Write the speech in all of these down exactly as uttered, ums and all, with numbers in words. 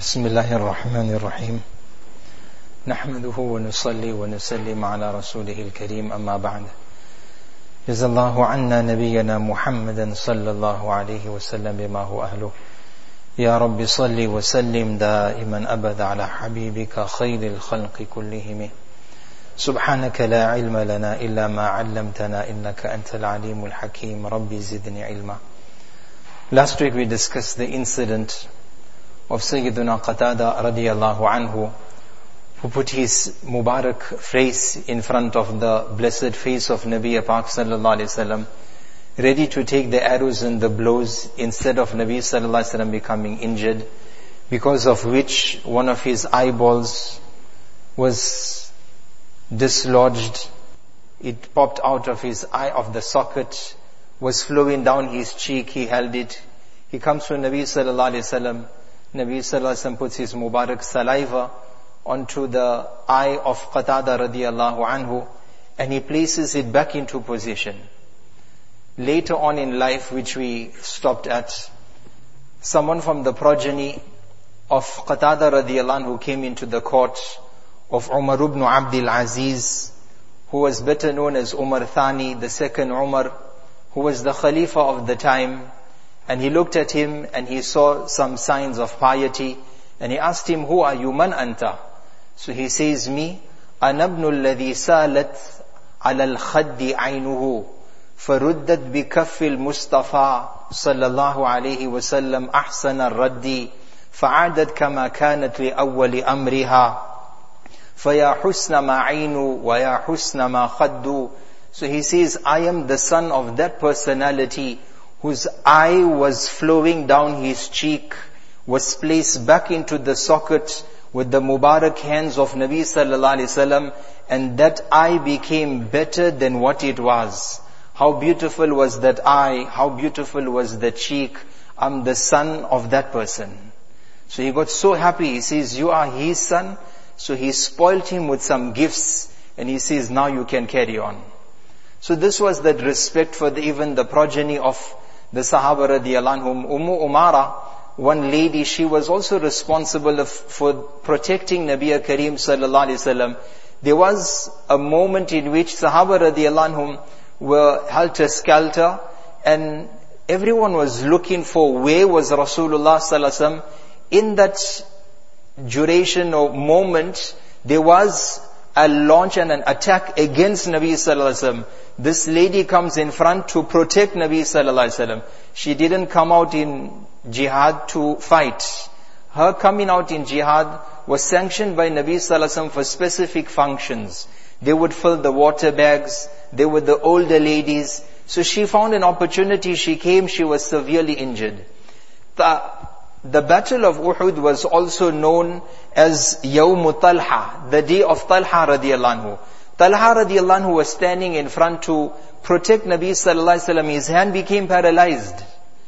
بسم الله الرحمن الرحيم نحمده ونصلي ونسلم على رسوله الكريم أما بعد جزا الله عنا نبينا محمدا صلى الله عليه وسلم بما هو أهله يا رب صل وسلم دائما أبدا على حبيبك خير الخلق كلهم سبحانك لا علم لنا إلا ما علمتنا إنك أنت العليم الحكيم رب زدني علما. Last week we discussed the incident of Sayyiduna Qatada radiyallahu anhu, who put his Mubarak face in front of the blessed face of Nabi Pak sallallahu alaihi wasallam, ready to take the arrows and the blows instead of Nabi sallallahu alaihi wasallam becoming injured, because of which one of his eyeballs was dislodged. It popped out of his eye, of the socket, was flowing down his cheek. He held it. He comes to Nabi sallallahu alaihi wasallam. Nabi sallallahu alaihi wasallam puts his Mubarak saliva onto the eye of Qatada radiyallahu anhu, and he places it back into position. Later on in life, which we stopped at, someone from the progeny of Qatada radiyallahu anhu came into the court of Umar ibn Abdul Aziz, who was better known as Umar Thani, the second Umar, who was the Khalifa of the time. And he looked at him and he saw some signs of piety, and he asked him, "Who are you? Man anta?" So he says, "Me, ana ibnu alladhi salat ala al-khaddi aynuhu, faruddat bi kaffi al-Mustafa sallallahu alayhi wa sallam ahsan al-raddi, fa'adat kama kanat li awwali amriha, faya husna ma aynu wa ya husna ma khaddu." So he says, I am the son of that personality whose eye was flowing down his cheek, was placed back into the socket with the Mubarak hands of Nabi sallallahu alaihi wasallam, and that eye became better than what it was. How beautiful was that eye, how beautiful was the cheek. I'm the son of that person. So he got so happy. He says, you are his son. So he spoiled him with some gifts, and he says, now you can carry on. So this was that respect for the, even the progeny of the Sahaba radiyallahu anhum. Ummu Umara, one lady, she was also responsible of, for protecting Nabi Kareem sallallahu alaihi wasallam. There was a moment in which Sahaba radiyallahu anhum were helter-skelter, and everyone was looking for where was Rasulullah sallallahu alaihi wasallam. In that duration or moment, there was a launch and an attack against Nabi sallallahu alaihi wasallam. This lady comes in front to protect Nabi sallallahu alaihi wasallam. She didn't come out in jihad to fight. Her coming out in jihad was sanctioned by Nabi sallallahu alaihi wasallam for specific functions. They would fill the water bags. They were the older ladies. So she found an opportunity. She came. She was severely injured. The, the battle of Uhud was also known as Yawm Talha, the day of Talha radiyallahu anhu. Talha radiyallahu anhu was standing in front to protect Nabi sallallahu alaihi wasallam. His hand became paralyzed,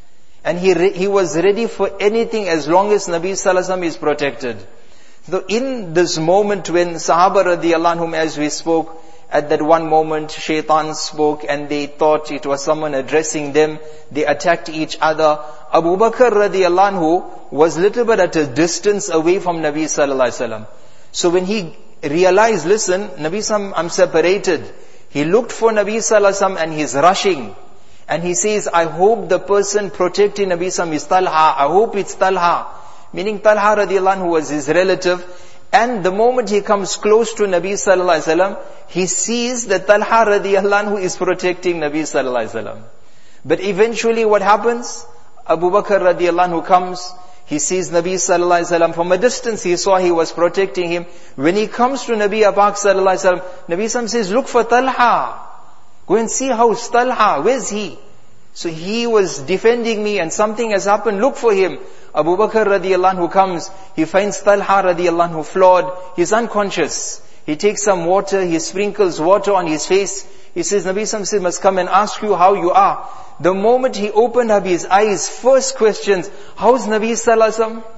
and he re- he was ready for anything as long as Nabi sallallahu alaihi wasallam is protected. So in this moment when Sahaba radiyallahu anhum, as we spoke, at that one moment shaitan spoke and they thought it was someone addressing them. They attacked each other. Abu Bakr radiyallahu anhu was little bit at a distance away from Nabi sallallahu alaihi wasallam. So when he realized, listen, Nabi sallallahu, I'm separated. He looked for Nabi sallallahu alaihi wasallam and he's rushing. And he says, I hope the person protecting Nabi sallallahu is Talha. I hope it's Talha. Meaning Talha radiyallahu anhu was his relative. And the moment he comes close to Nabi sallallahu alaihi wasallam, he sees that Talha radiyallahu anhu is protecting Nabi sallallahu alaihi wasallam. But eventually what happens? Abu Bakr radiyallahu anhu comes. He sees Nabi sallallahu alaihi wasallam from a distance. He saw he was protecting him. When he comes to Nabi Pak sallallahu alaihi wasallam, Nabi sallallahu says, look for Talha. Go and see how's Talha. Where's he? So he was defending me and something has happened. Look for him. Abu Bakr radiyallahu anhu comes. He finds Talha radiyallahu anhu flawed. He's unconscious. He takes some water. He sprinkles water on his face. He says, Nabi sallallahu alaihi wasallam must come and ask you how you are. The moment he opened up his eyes, first questions, how's Nabi sallallahu alaihi wasallam?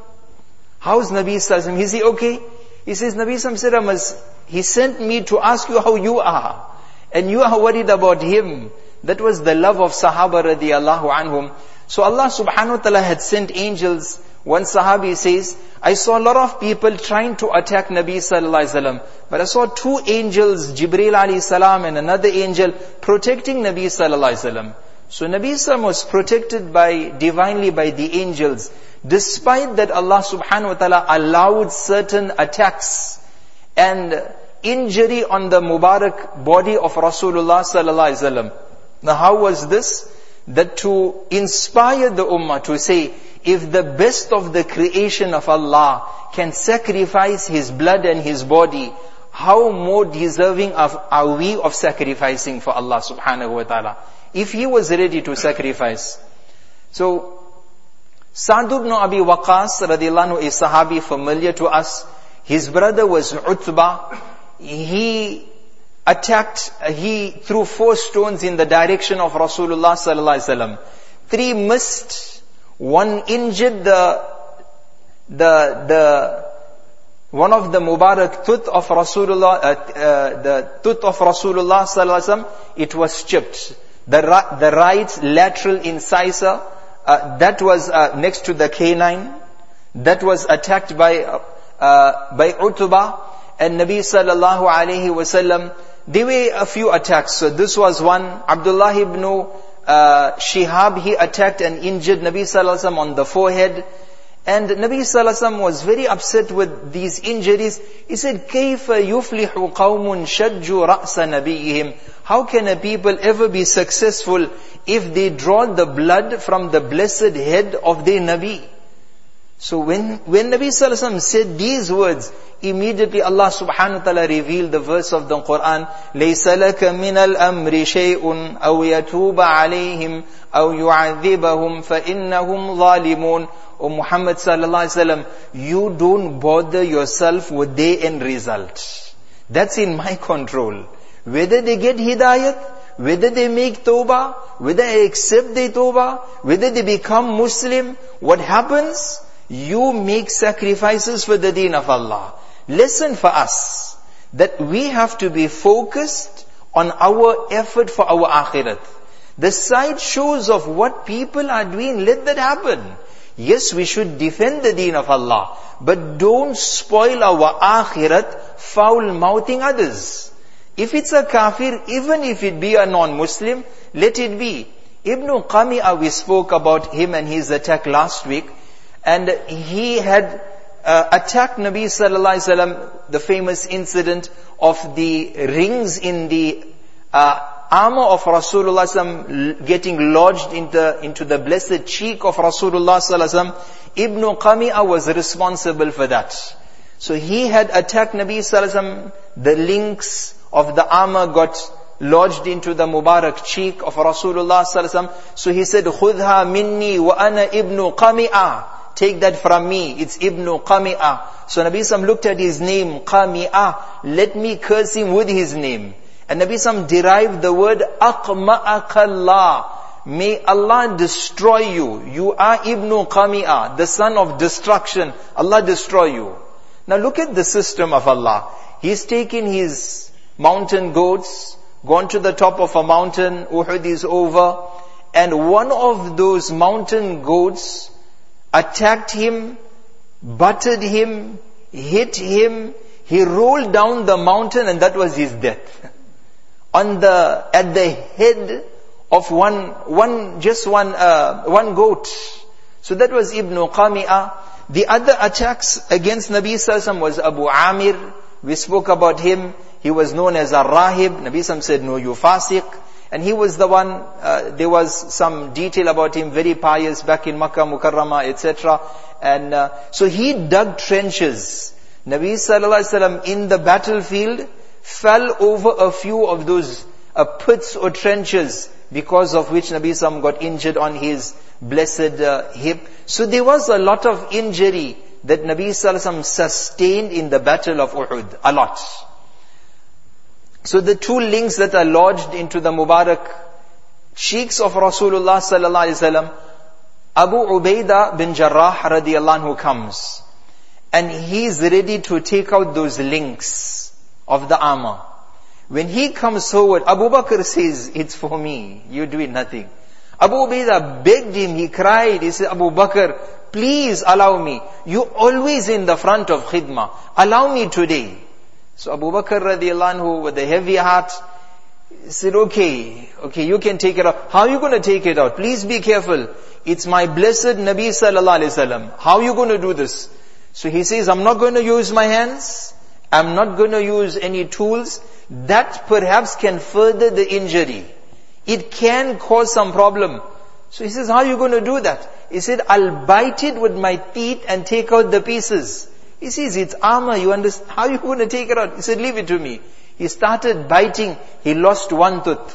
How's Nabi sallallahu alaihi wasallam? Is he okay? He says, Nabi sallallahu alaihi wasallam, he sent me to ask you how you are. And you are worried about him. That was the love of Sahaba radiyallahu anhum. So Allah subhanahu wa ta'ala had sent angels One Sahabi says, I saw a lot of people trying to attack Nabi sallallahu alaihi wasallam, but I saw two angels, Jibreel alayhi salam and another angel, protecting Nabi sallallahu alaihi wasallam. So Nabi sallallahu alaihi wasallam was protected by, divinely by the angels, despite that Allah subhanahu wa ta'ala allowed certain attacks and injury on the Mubarak body of Rasulullah sallallahu alaihi wasallam. Now how was this? That to inspire the ummah to say, if the best of the creation of Allah can sacrifice His blood and His body, how more deserving of, are we of sacrificing for Allah subhanahu wa ta'ala? If He was ready to sacrifice. So, Sa'd ibn Abi Waqqas radiallahu anhu, a Sahabi familiar to us, his brother was Utbah. He attacked, he threw four stones in the direction of Rasulullah sallallahu alaihi wasallam. Three missed, one injured the, the, the, one of the Mubarak tooth of Rasulullah, uh, uh, the tooth of Rasulullah sallallahu alaihi wasallam, it was chipped. The, the right lateral incisor, uh, that was uh, next to the canine, that was attacked by, uh, by Utbah, and Nabi sallallahu alaihi wasallam. There were a few attacks. So this was one. Abdullah ibn uh, Shihab, he attacked and injured Nabi sallallahu alaihi wasallam on the forehead. And Nabi sallallahu alaihi wasallam was very upset with these injuries. He said, كَيْفَ يُفْلِحُ قَوْمٌ شَجُّوا رَأْسَ نَبِيِّهِمْ. How can a people ever be successful if they draw the blood from the blessed head of their Nabi? So when, when Nabi sallallahu alaihi wasallam said these words, immediately Allah subhanahu wa ta'ala revealed the verse of the Quran, لَيْسَ لَكَ مِنَ الْأَمْرِ شَيْءٌ أَوْ يَتُوبَ عَلَيْهِمْ أَوْ يُعَذِّبَهُمْ فَإِنَّهُمْ ظَالِمُونَ. O Muhammad sallallahu alaihi wasallam, you don't bother yourself with their end result. That's in my control. Whether they get hidayat, whether they make tawbah, whether I accept their tawbah, whether they become Muslim, what happens? You make sacrifices for the deen of Allah. Lesson for us, that we have to be focused on our effort for our akhirat. The side shows of what people are doing, let that happen. Yes, we should defend the deen of Allah, but don't spoil our akhirat foul-mouthing others. If it's a kafir, even if it be a non-Muslim, let it be. Ibn Qami'ah, we spoke about him and his attack last week. And he had uh, attacked Nabi sallallahu alaihi wasallam, the famous incident of the rings in the uh, armor of Rasulullah sallallahu alaihi wasallam getting lodged into, into the blessed cheek of Rasulullah sallallahu alaihi wasallam. Ibn Qami'ah was responsible for that. So he had attacked Nabi sallallahu alaihi wasallam, the links of the armor got lodged into the Mubarak cheek of Rasulullah sallallahu alaihi wasallam. So he said, خُذْهَا مِنِّي وَأَنَا إِبْنُ قَمِئَةٍ. Take that from me, it's Ibn Qami'ah. So Nabi Sallam looked at his name, Qami'ah. Let me curse him with his name. And Nabi Sallam derived the word, Aqma'akallah. May Allah destroy you. You are Ibn Qami'ah, the son of destruction. Allah destroy you. Now look at the system of Allah. He's taken his mountain goats, gone to the top of a mountain, Uhud is over, and one of those mountain goats attacked him, butted him, hit him, he rolled down the mountain and that was his death. On the, at the head of one, one, just one, uh, one goat. So that was Ibn Qami'ah. The other attacks against Nabi Sallallahu Alaihi Wasallam was Abu Amir. We spoke about him. He was known as a Rahib. Nabi Sallallahu Alaihi Wasallam said, no, you fasiq. And he was the one, uh, there was some detail about him, very pious back in Makkah, Mukarramah, et cetera. And uh, so he dug trenches. Nabi Sallallahu Alaihi Wasallam in the battlefield fell over a few of those uh, pits or trenches, because of which Nabi Sallallahu Alaihi Wasallam got injured on his blessed uh, hip. So there was a lot of injury that Nabi Sallallahu Alaihi Wasallam sustained in the battle of Uhud. A lot. So the two links that are lodged into the Mubarak cheeks of Rasulullah sallallahu alaihi wasallam, Abu Ubaidah bin Jarrah radiyallahu anhu comes, and he's ready to take out those links of the armor. When he comes forward, Abu Bakr says, it's for me, you do it nothing. Abu Ubaidah begged him, he cried, he said, Abu Bakr, please allow me. You're always in the front of khidmah. Allow me today. So Abu Bakr radiallahu anhu, with a heavy heart, said, okay, okay, you can take it out. How are you going to take it out? Please be careful. It's my blessed Nabi sallallahu alaihi wasallam. How are you going to do this? So he says, I'm not going to use my hands. I'm not going to use any tools. That perhaps can further the injury. It can cause some problem. So he says, how are you going to do that? He said, I'll bite it with my teeth and take out the pieces. He says, it's armor, you understand? How are you going to take it out? He said, leave it to me. He started biting. He lost one tooth.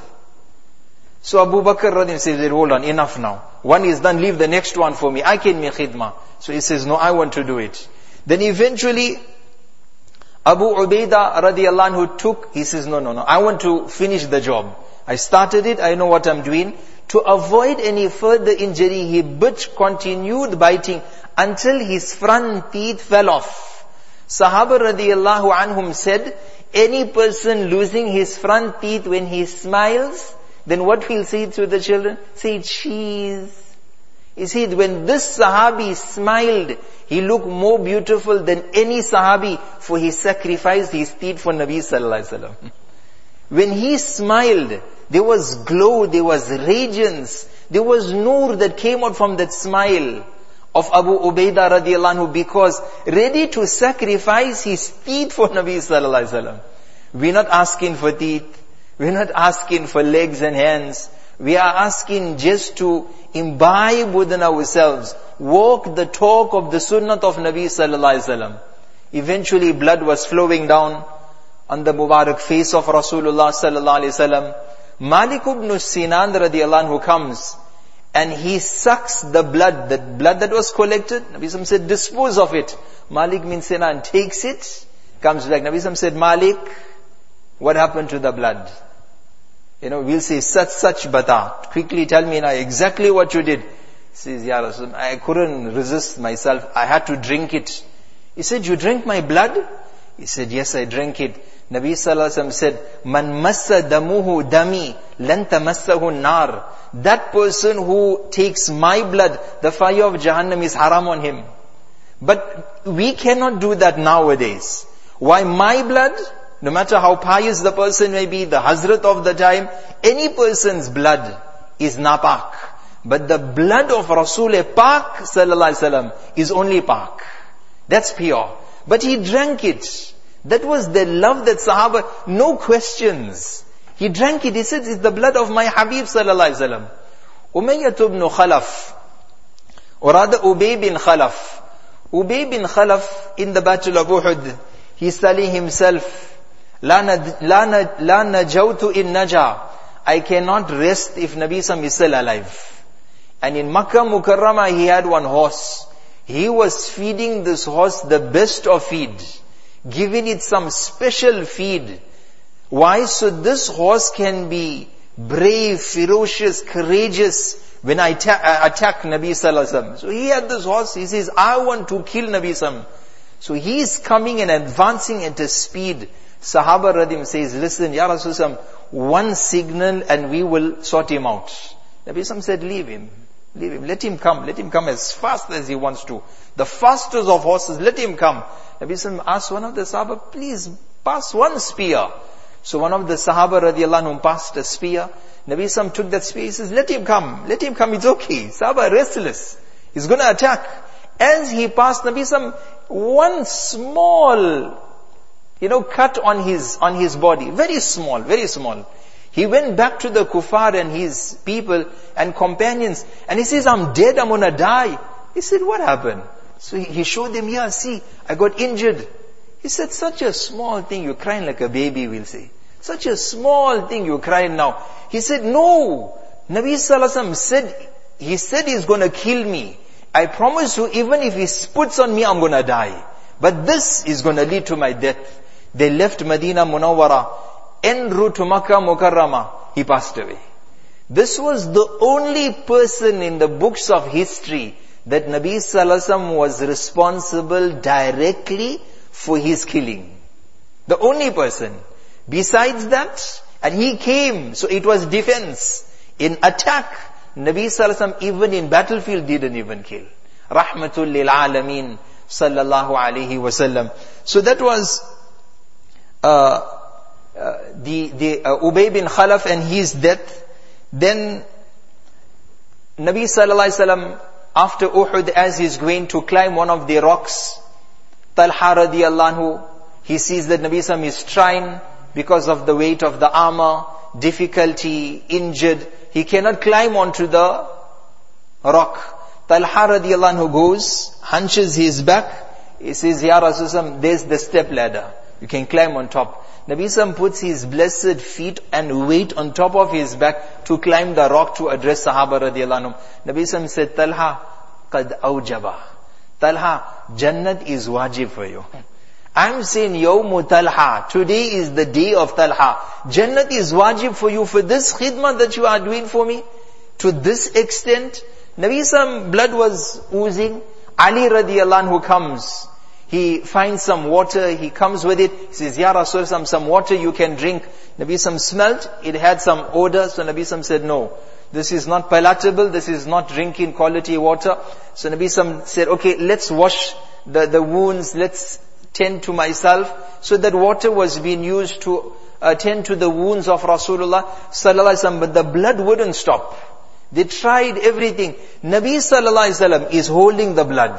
So Abu Bakr radhiyallahu says, hold on, enough now. One is done, leave the next one for me. I can make khidmah. So he says, no, I want to do it. Then eventually, Abu Ubaidah radiallahu anhu took, he says, no, no, no, I want to finish the job. I started it, I know what I'm doing. To avoid any further injury, he bit continued biting until his front teeth fell off. Sahaba radiallahu anhum said, any person losing his front teeth when he smiles, then what will say to the children? Say cheese. You see, when this Sahabi smiled, he looked more beautiful than any Sahabi, for he sacrificed his teeth for Nabi sallallahu alaihi wasallam. When he smiled, there was glow, there was radiance, there was nur that came out from that smile of Abu Ubaidah radiallahu anhu, because ready to sacrifice his teeth for Nabi sallallahu alaihi wasallam. We're not asking for teeth, we're not asking for legs and hands. We are asking just to imbibe within ourselves, walk the talk of the sunnah of Nabi sallallahu alaihi wasallam. Eventually blood was flowing down on the Mubarak face of Rasulullah sallallahu alaihi wasallam. Malik ibn Sinan radiallahu anhu comes and he sucks the blood, the blood that was collected. Nabi sallallahu said, dispose of it. Malik bin Sinan takes it, comes back. Nabi sallallahu said, Malik, what happened to the blood? You know, we'll say, such, such bata. Quickly tell me now exactly what you did. He says, Ya Rasul, I couldn't resist myself. I had to drink it. He said, you drank my blood? He said, yes, I drank it. Nabi sallallahu alaihi wasallam said, Man massa damuhu dami, lan tamassahu nar. That person who takes my blood, the fire of Jahannam is haram on him. But we cannot do that nowadays. Why my blood? No matter how pious the person may be, the Hazrat of the time, any person's blood is napak. But the blood of Rasul Pak sallallahu alaihi wasallam is only pak. That's pure. But he drank it. That was the love that Sahaba, no questions. He drank it. He said, it's the blood of my Habib sallallahu alaihi wasallam. Umayyah ibn Khalaf, or rather Ubay bin Khalaf. Ubay bin Khalaf in the battle of Uhud, he's telling himself, La najawtu in naja. I cannot rest if Nabi Sam is still alive. And in Makkah Mukarramah he had one horse. He was feeding this horse the best of feed, giving it some special feed. Why? So this horse can be brave, ferocious, courageous when I ta- attack Nabi Sallallahu Alaihi Wasallam. So he had this horse, he says, I want to kill Nabi Sallam. So he is coming and advancing at a speed. Sahaba Radim says, listen, Ya Rasulullah, one signal and we will sort him out. Nabi Sallam said, leave him. Leave him. Let him come. Let him come as fast as he wants to. The fastest of horses, let him come. Nabi Sallam asked one of the Sahaba, please pass one spear. So one of the Sahaba radiallahu anhum passed a spear. Nabi Sallam took that spear. He says, let him come. Let him come. It's okay. Sahaba restless. He's going to attack. As he passed, Nabi Sallam, one small, you know, cut on his, on his body. Very small, very small. He went back to the kuffar and his people and companions. And he says, I'm dead, I'm gonna die. He said, what happened? So he showed them, yeah, see, I got injured. He said, such a small thing, you're crying like a baby, we'll say. Such a small thing, you're crying now. He said, no. Nabi Sallallahu Alaihi Wasallam said, he said he's gonna kill me. I promise you, even if he spits on me, I'm gonna die. But this is gonna lead to my death. They left Medina Munawwara, en route to Makkah Mukarramah. He passed away. This was the only person in the books of history that Nabi Sallallahu Alaihi Wasallam was responsible directly for his killing. The only person. Besides that, and he came, so it was defense. In attack, Nabi Sallallahu Alaihi Wasallam even in battlefield didn't even kill. Rahmatul lil alameen, sallallahu alayhi wasallam. So that was uh, uh, the the uh, Ubay bin Khalaf and his death. Then Nabi sallallahu alayhi wasallam, after Uhud, as he's going to climb one of the rocks, Talha radiallahu anhu, he sees that Nabi sallallahu alayhi wasallam is trying because of the weight of the armor, difficulty, injured. He cannot climb onto the rock. Talha radiallahu anhu goes, hunches his back. He says, Ya Rasulullah, there's the step ladder. You can climb on top. Nabi sallallahu puts his blessed feet and weight on top of his back to climb the rock to address Sahaba radiallahu anhu. Nabi sallallahu said, Talha, qad awjaba. Talha, Jannat is wajib for you. I'm saying, Yawmu Talha, today is the day of Talha. Jannat is wajib for you for this khidmah that you are doing for me. To this extent, Nabi sallallahu blood was oozing. Ali radiallahu anhu comes. He finds some water, he comes with it. He says, Ya Rasulullah, some water you can drink. Nabi sallallahu smelt, it had some odor. So Nabi sallallahu said, no, this is not palatable, this is not drinking quality water. So Nabi sallallahu said, okay, let's wash the, the wounds, let's tend to myself. So that water was being used to uh, tend to the wounds of Rasulullah sallallahu alaihi wasallam, but the blood wouldn't stop. They tried everything. Nabi sallallahu alaihi wasallam is holding the blood,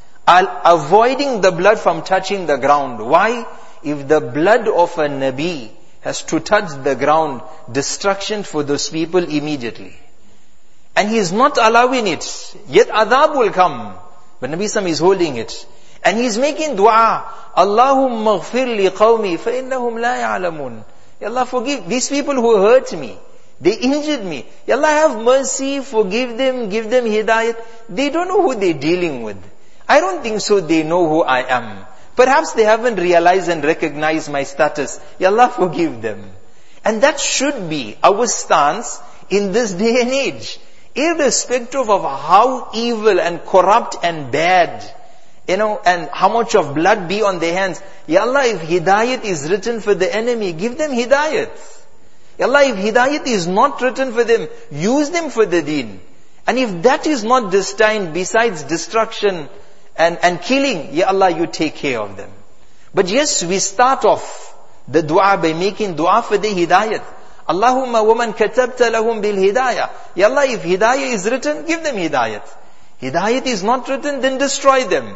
avoiding the blood from touching the ground. Why? If the blood of a Nabi has to touch the ground, destruction for those people immediately. And he is not allowing it. Yet adab will come. But Nabi sallallahu is holding it. And he's making dua. Allahumma ghfir li qawmi fa innahum la ya'lamun. Ya Allah, forgive these people who hurt me. They injured me. Ya Allah, have mercy, forgive them, give them hidayat. They don't know who they're dealing with. I don't think so they know who I am. Perhaps they haven't realized and recognized my status. Ya Allah, forgive them. And that should be our stance in this day and age. Irrespective of how evil and corrupt and bad, you know, and how much of blood be on their hands. Ya Allah, if hidayat is written for the enemy, give them hidayat. Ya Allah, if hidayat is not written for them, use them for the deen. And if that is not destined, besides destruction and, and killing, Ya Allah, you take care of them. But yes, we start off the dua by making dua for the hidayat. Allahumma waman katabta lahum bil hidayah. Ya Allah, if hidayah is written, give them hidayat. Hidayat is not written, then destroy them.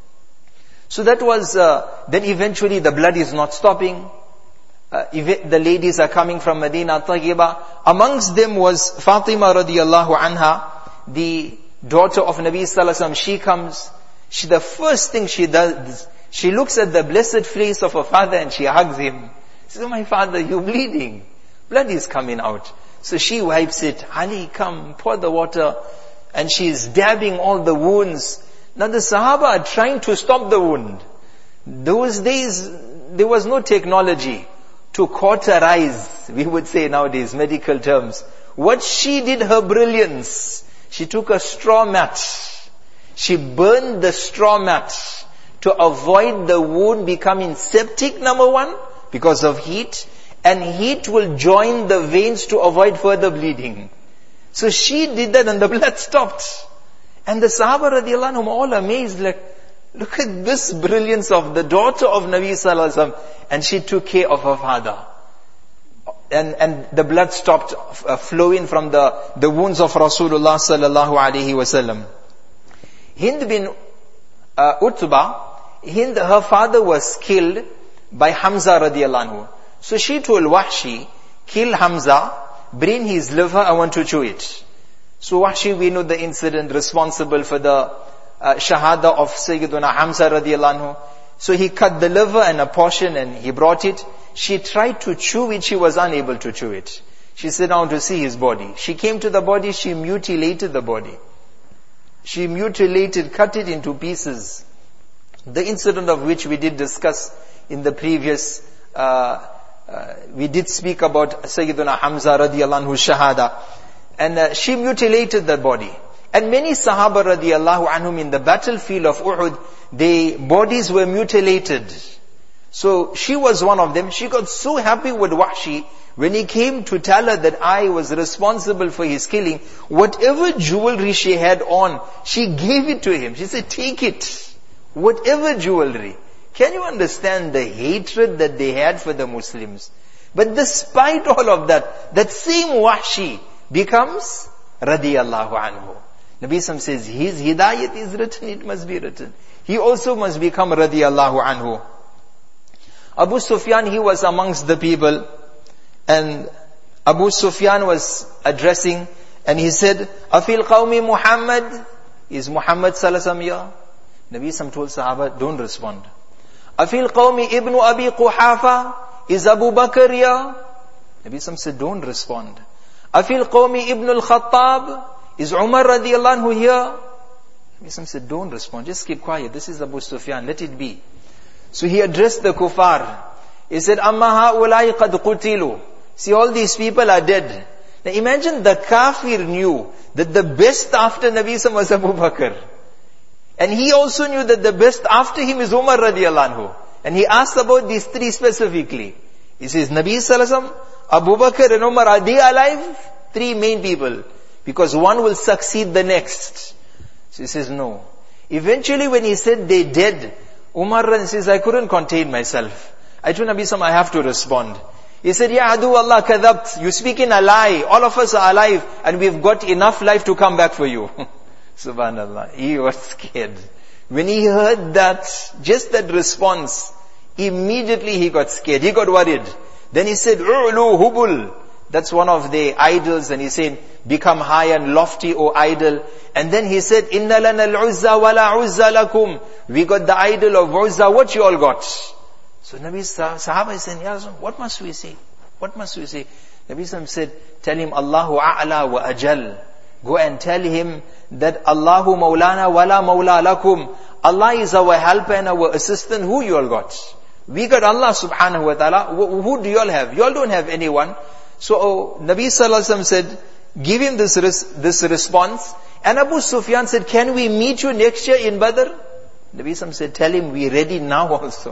So that was, uh, then eventually the blood is not stopping. Uh, the ladies are coming from Medina Taghiba. Amongst them was Fatima radiallahu anha, the daughter of Nabi sallallahu alaihi wasallam. She comes, she, the first thing she does, she looks at the blessed face of her father and she hugs him. She says, my father, you're bleeding. Blood is coming out. So she wipes it. Ali, come, pour the water. And she's dabbing all the wounds. Now the Sahaba are trying to stop the wound. Those days, there was no technology to cauterize, we would say nowadays, medical terms. What she did, her brilliance, she took a straw mat. She burned the straw mat to avoid the wound becoming septic, number one, because of heat. And heat will join the veins to avoid further bleeding. So she did that and the blood stopped. And the Sahaba radiallahu anhum all amazed, like, look at this brilliance of the daughter of Nabi sallallahu alaihi wasallam. And she took care of her father. And, and the blood stopped uh, flowing from the, the wounds of Rasulullah sallallahu alaihi wasallam. Hind bin uh, Utbah, Hind, her father was killed by Hamza radiallahu anhu. So she told Wahshi, kill Hamza, bring his liver, I want to chew it. So Wahshi, we know the incident responsible for the uh, shahada of Sayyiduna Hamza radiallahu anhu. So he cut the liver and a portion and he brought it. She tried to chew it, she was unable to chew it. She sat down to see his body. She came to the body, she mutilated the body. She mutilated, cut it into pieces. The incident of which we did discuss in the previous uh, Uh, we did speak about Sayyiduna Hamza radiallahu anhu shahada. And uh, she mutilated the body. And many Sahaba radiallahu anhum in the battlefield of Uhud, their bodies were mutilated. So she was one of them. She got so happy with Wahshi when he came to tell her that I was responsible for his killing. Whatever jewelry she had on, she gave it to him. She said, take it. Whatever jewelry. Can you understand the hatred that they had for the Muslims? But despite all of that, that same Wahshi becomes radiyallahu anhu. Nabi Sam says, his hidayat is written, it must be written. He also must become radiyallahu anhu. Abu Sufyan, he was amongst the people, and Abu Sufyan was addressing, and he said, Afil qawmi Muhammad, is Muhammad sallallahu alaihi wasallam here? Nabi Sam told Sahaba, don't respond. Afil qawmi Ibn Abi Quhafa, is Abu Bakr here? Nabi Sam said, don't respond. Afil qawmi Ibn al-Khattab, is Umar radiyallahu anhu here? Nabi Sam said, don't respond, just keep quiet. This is Abu Sufyan, let it be. So he addressed the kuffar. He said, Amma ha'ulai qad qutilu. See, all these people are dead. Now imagine the kafir knew that the best after Nabi Sam was Abu Bakr. And he also knew that the best after him is Umar radiyallahu anhu. And he asked about these three specifically. He says, Nabi sallallahu alaihi wasallam, Abu Bakr and Umar, are they alive? Three main people. Because one will succeed the next. So he says, no. Eventually when he said they dead, Umar says, I couldn't contain myself. I told Nabi Sam, I have to respond. He said, Ya adu Allah kadhabt, you speak in a lie. All of us are alive and we've got enough life to come back for you. Subhanallah. He was scared. When he heard that, just that response, immediately he got scared. He got worried. Then he said, U'lu hubul. That's one of the idols, and he said, become high and lofty, O idol. And then he said, Inna lana al-uzza wa la uzza lakum. We got the idol of Uzza, what you all got? So Nabi Sahaba is saying, Ya Rasul, what must we say? What must we say? Nabi Sallam said, tell him, Allahu a'la wa ajal. Go and tell him that Allahu maulana wa la maula lakum. Allah is our helper and our assistant. Who you all got? We got Allah subhanahu wa ta'ala. Who do you all have? You all don't have anyone. So oh, Nabi Sallallahu Alaihi Wasallam said, give him this res- this response. And Abu Sufyan said, can we meet you next year in Badr? Nabi Sallallahu said, tell him we're ready now also.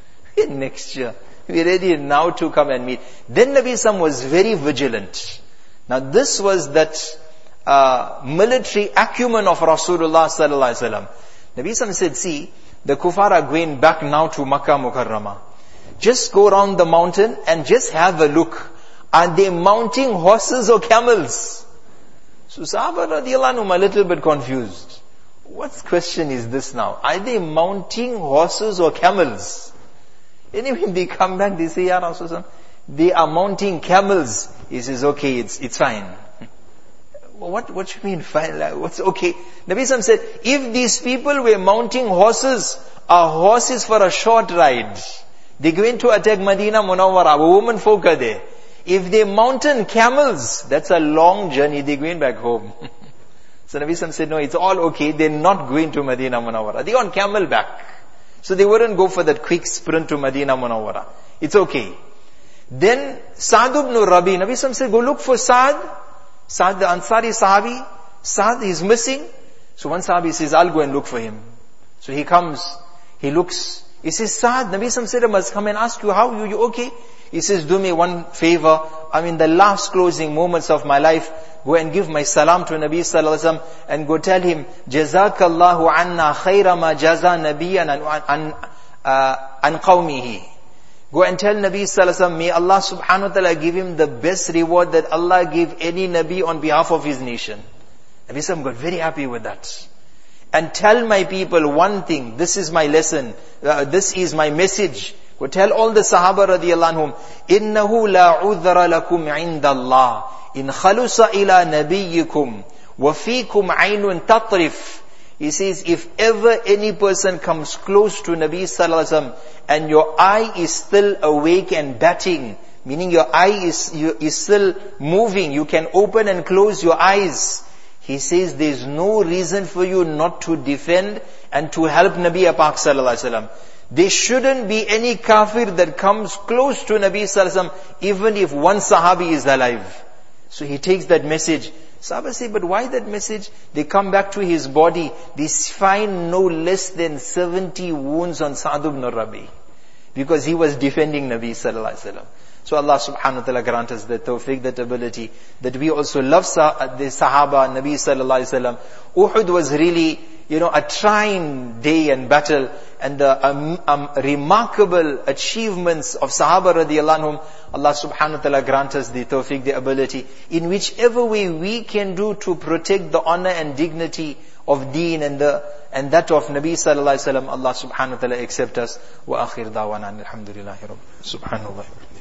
Next year. We're ready now to come and meet. Then Nabi Sallallahu was very vigilant. Now this was that uh, military acumen of Rasulullah Sallallahu Alaihi Wasallam. Nabi Sallallahu said, see, the kuffar are going back now to Makkah Mukarramah. Just go around the mountain and just have a look. Are they mounting horses or camels? So Sahaba radiallahu anhum a little bit confused. What question is this now? Are they mounting horses or camels? And when they come back, they say, Ya Rasulullah, they are mounting camels. He says, okay, it's it's fine. What what you mean fine? What's okay? Nabi Sallam said, if these people were mounting horses, are horses for a short ride. They're going to attack Medina Munawwara, women folk are there. If they mountain camels, that's a long journey, they're going back home. So Nabi Sallam said, no, it's all okay, they're not going to Medina Munawwara. They're on camel back. So they wouldn't go for that quick sprint to Medina Munawwara. It's okay. Then Sa'd ibn Rabi, Nabi Sallam said, go look for Sa'd. Sa'd the Ansari Sahabi. Sa'd is missing. So one Sahabi says, I'll go and look for him. So he comes, he looks, he says, Sa'd, Nabi Sallam said, I must come and ask you, how you, you okay? He says, do me one favor. I'm in the last closing moments of my life. Go and give my salam to Nabi Sallallahu Alaihi Wasallam and go tell him, Jazakallahu anna khayra ma jaza nabiyan an, uh, an qawmihi. Go and tell Nabi Sallallahu Alaihi Wasallam, may Allah subhanahu wa ta'ala give him the best reward that Allah gave any Nabi on behalf of his nation. Nabi Sallallahu Alaihi Wasallam got very happy with that. And tell my people one thing, this is my lesson, uh, this is my message. Go tell all the Sahaba radiyallahu anhum, innahu la udhra lakum inda Allah, in khalusa ila nabiyyikum, wa fikum aynun tatrif. He says, if ever any person comes close to Nabi Sallallahu Alaihi Wasallam, and your eye is still awake and batting, meaning your eye is, you, is still moving, you can open and close your eyes. He says, there is no reason for you not to defend and to help Nabi Pak Sallallahu Alaihi Wasallam. There shouldn't be any kafir that comes close to Nabi Sallallahu Alaihi Wasallam, even if one Sahabi is alive. So he takes that message. Sahaba say, but why that message? They come back to his body. They find no less than seventy wounds on Sa'd ibn Rabi. because he was defending Nabi sallallahu alaihi wasallam. So Allah subhanahu wa ta'ala grant us the tawfiq, that ability, that we also love sah- the Sahaba, Nabi sallallahu alaihi wasallam. Uhud was really, you know, a trying day and battle, and the um, um, remarkable achievements of Sahaba radiallahu anhum, Allah subhanahu wa ta'ala grant us the tawfiq, the ability, in whichever way we can do to protect the honor and dignity of deen and the and that of Nabi sallallahu alaihi wasallam. Allah subhanahu wa ta'ala accept us. Wa akhir da'wana alhamdulillahi rabbil subhanallah.